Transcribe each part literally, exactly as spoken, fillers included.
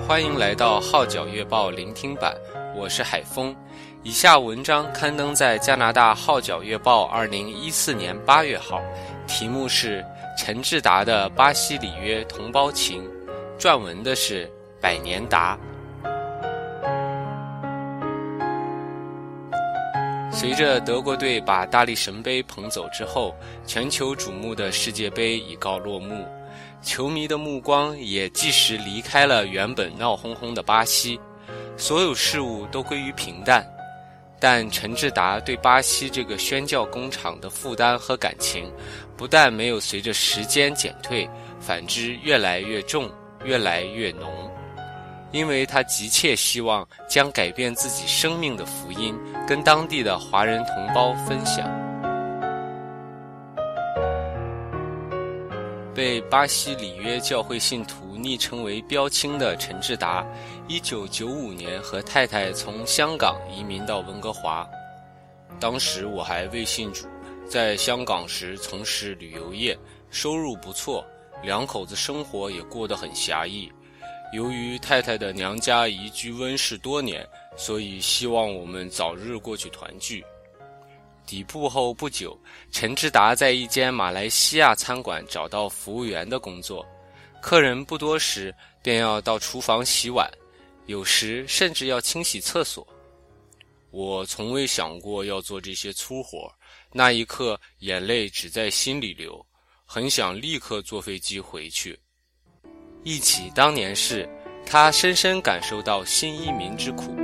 欢迎来到号角月报聆听版，我是海峰。以下文章刊登在加拿大号角月报二零一四年八月号，题目是陈志达的巴西里约同胞情，撰文的是百年达。随着德国队把大力神杯捧走之后，全球瞩目的世界杯已告落幕，球迷的目光也即时离开了原本闹哄哄的巴西，所有事物都归于平淡。但陈志达对巴西这个宣教工厂的负担和感情，不但没有随着时间减退，反之越来越重，越来越浓。因为他急切希望将改变自己生命的福音跟当地的华人同胞分享。被巴西里约教会信徒昵称为标青的陈志达，一九九五年和太太从香港移民到温哥华。当时我还未信主，在香港时从事旅游业，收入不错，两口子生活也过得很狭义。由于太太的娘家移居温氏多年，所以希望我们早日过去团聚。抵埗后不久，陈志达在一间马来西亚餐馆找到服务员的工作，客人不多时便要到厨房洗碗，有时甚至要清洗厕所。我从未想过要做这些粗活，那一刻眼泪只在心里流，很想立刻坐飞机回去。忆起当年事，他深深感受到新移民之苦。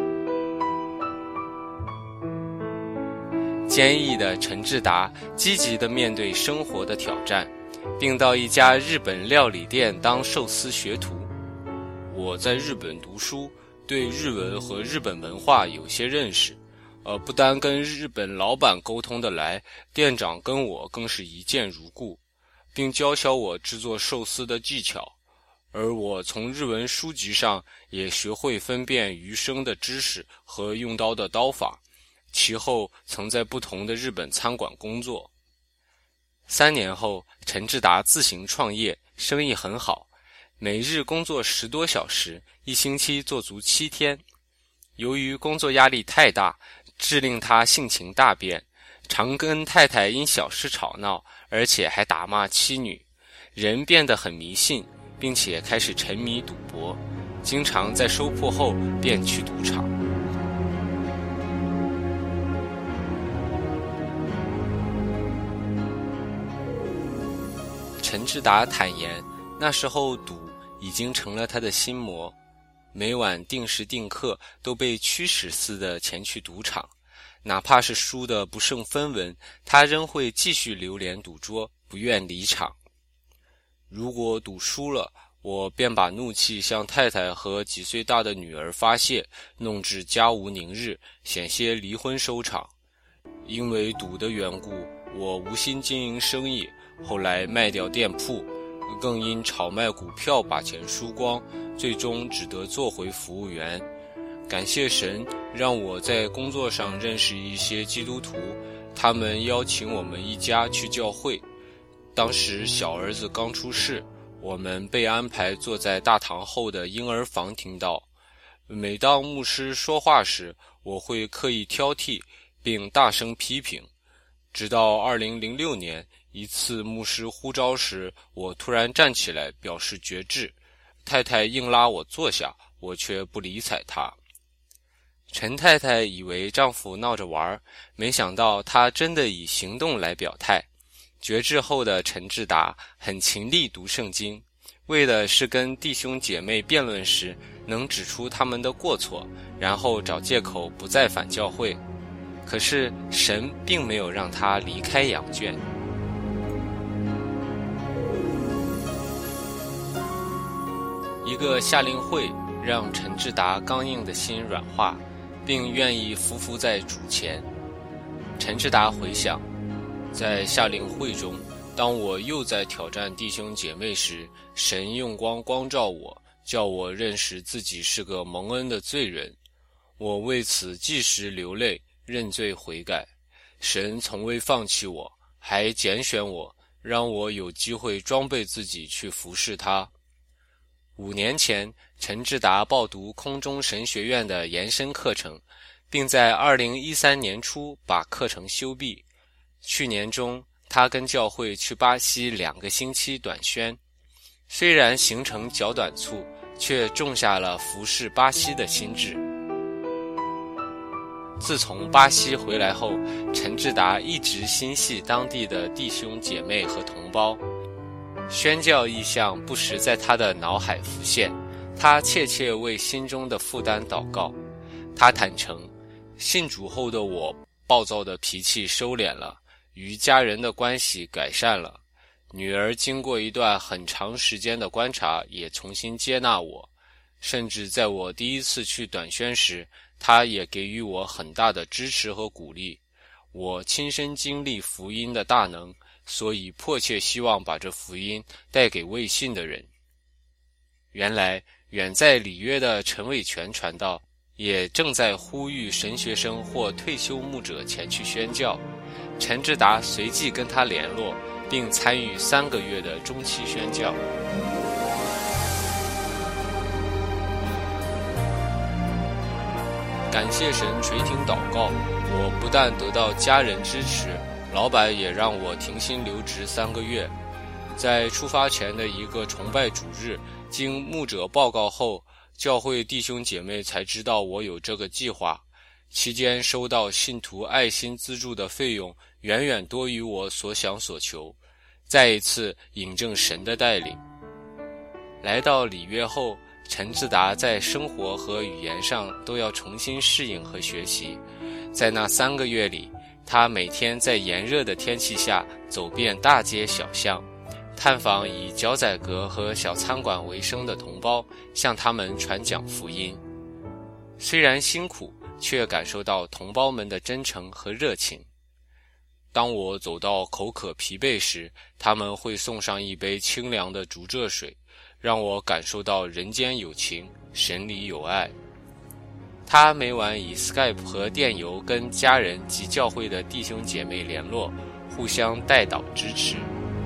坚毅的陈志达积极地面对生活的挑战，并到一家日本料理店当寿司学徒。我在日本读书，对日文和日本文化有些认识，呃，不单跟日本老板沟通得来，店长跟我更是一见如故，并教晓我制作寿司的技巧。而我从日文书籍上也学会分辨鱼生的知识和用刀的刀法，其后曾在不同的日本餐馆工作。三年后，陈志达自行创业，生意很好，每日工作十多小时，一星期做足七天。由于工作压力太大，致令他性情大变，常跟太太因小事吵闹，而且还打骂妻女，人变得很迷信，并且开始沉迷赌博，经常在收铺后便去赌场。陈志达坦言，那时候赌已经成了他的心魔，每晚定时定刻都被驱使似的前去赌场，哪怕是输得不胜分文，他仍会继续流连赌桌，不愿离场。如果赌输了，我便把怒气向太太和几岁大的女儿发泄，弄至家无宁日，险些离婚收场。因为赌的缘故，我无心经营生意，后来卖掉店铺，更因炒卖股票把钱输光，最终只得做回服务员。感谢神，让我在工作上认识一些基督徒，他们邀请我们一家去教会。当时小儿子刚出世，我们被安排坐在大堂后的婴儿房听到。每当牧师说话时，我会刻意挑剔并大声批评。直到二零零六年一次牧师呼召时，我突然站起来表示决志，太太硬拉我坐下，我却不理睬她。陈太太以为丈夫闹着玩，没想到他真的以行动来表态。决志后的陈志达很勤力读圣经，为的是跟弟兄姐妹辩论时能指出他们的过错，然后找借口不再返教会。可是神并没有让他离开羊圈。一个夏令会让陈志达刚硬的心软化，并愿意匍匐在主前。陈志达回想，在夏令会中，当我又在挑战弟兄姐妹时，神用光光照我，叫我认识自己是个蒙恩的罪人。我为此即时流泪，认罪悔改。神从未放弃我，还拣选我，让我有机会装备自己去服侍他。 五年前，陈志达报读空中神学院的延伸课程，并在二零一三年初把课程修毕。去年中，他跟教会去巴西两个星期短宣，虽然行程较短促，却种下了服侍巴西的心志。自从巴西回来后，陈志达一直心系当地的弟兄姐妹和同胞，宣教意向不时在他的脑海浮现，他切切为心中的负担祷告。他坦诚，信主后的我暴躁的脾气收敛了，与家人的关系改善了，女儿经过一段很长时间的观察也重新接纳我，甚至在我第一次去短宣时，他也给予我很大的支持和鼓励。我亲身经历福音的大能，所以迫切希望把这福音带给未信的人。原来远在里约的陈伟全传道也正在呼吁神学生或退休牧者前去宣教。陈志达随即跟他联络，并参与三个月的中期宣教。感谢神垂听祷告，我不但得到家人支持，老板也让我停薪留职三个月。在出发前的一个崇拜主日，经牧者报告后，教会弟兄姐妹才知道我有这个计划。期间收到信徒爱心资助的费用远远多于我所想所求，再一次引证神的带领。来到里约后，陈志达在生活和语言上都要重新适应和学习。在那三个月里，他每天在炎热的天气下走遍大街小巷，探访以脚仔阁和小餐馆为生的同胞，向他们传讲福音。虽然辛苦，却感受到同胞们的真诚和热情。当我走到口渴疲惫时，他们会送上一杯清凉的竹蔗水，让我感受到人间有情，神里有爱。他每晚以 Skype 和电邮跟家人及教会的弟兄姐妹联络，互相代祷支持。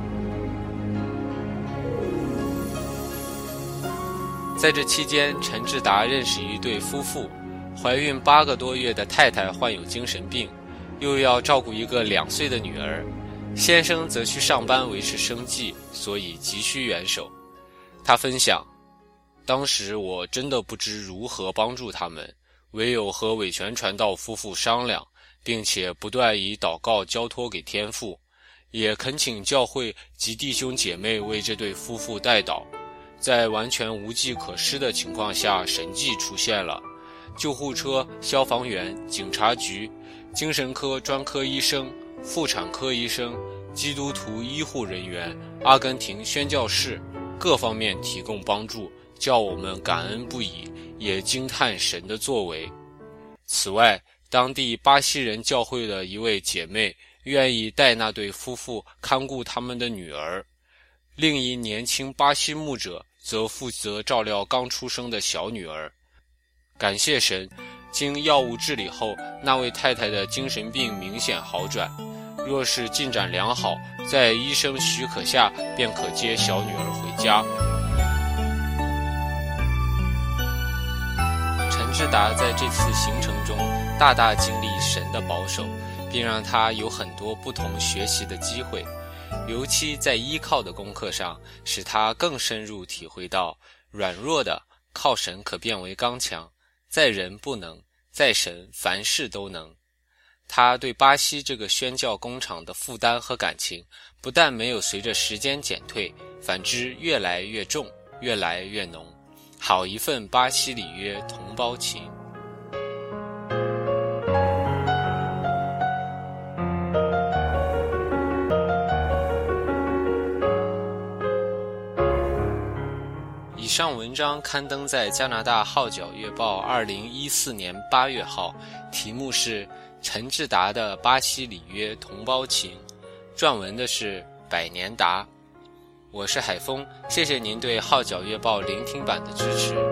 在这期间，陈志达认识一对夫妇，怀孕八个多月的太太患有精神病，又要照顾一个两岁的女儿，先生则去上班维持生计，所以急需援手。他分享，当时我真的不知如何帮助他们，唯有和伟全传道夫妇商量，并且不断以祷告交托给天父，也恳请教会及弟兄姐妹为这对夫妇代祷。在完全无计可施的情况下，神迹出现了。救护车、消防员、警察局、精神科专科医生、妇产科医生、基督徒医护人员、阿根廷宣教士各方面提供帮助，叫我们感恩不已，也惊叹神的作为。此外，当地巴西人教会的一位姐妹愿意带那对夫妇看顾他们的女儿，另一年轻巴西牧者则负责照料刚出生的小女儿。感谢神，经药物治理后，那位太太的精神病明显好转，若是进展良好，在医生许可下便可接小女儿回家。陈志达在这次行程中大大经历神的保守，并让他有很多不同学习的机会，尤其在依靠的功课上，使他更深入体会到软弱的靠神可变为刚强，在人不能，在神凡事都能。他对巴西这个宣教工厂的负担和感情，不但没有随着时间减退，反之越来越重，越来越浓。好一份巴西里约同胞情。以上文章刊登在加拿大号角月报二零一四年八月号，题目是陈志达的巴西里约同胞情，撰文的是百年达。我是海峰，谢谢您对号角月报聆听版的支持。